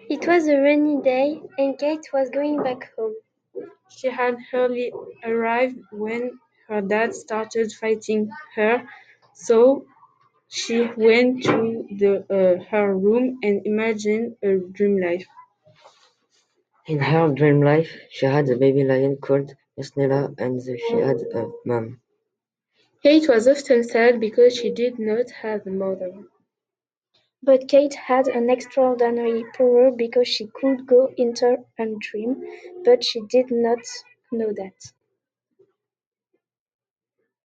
It was a rainy day, and Kate was going back home. She had hardly arrived when her dad started fighting her, so she went to her room and imagined a dream life. In her dream life, she had a baby lion called Yasnela and she had a mom. Kate was often sad because she did not have a mother. But Kate had an extraordinary power because she could go into a dream, but she did not know that.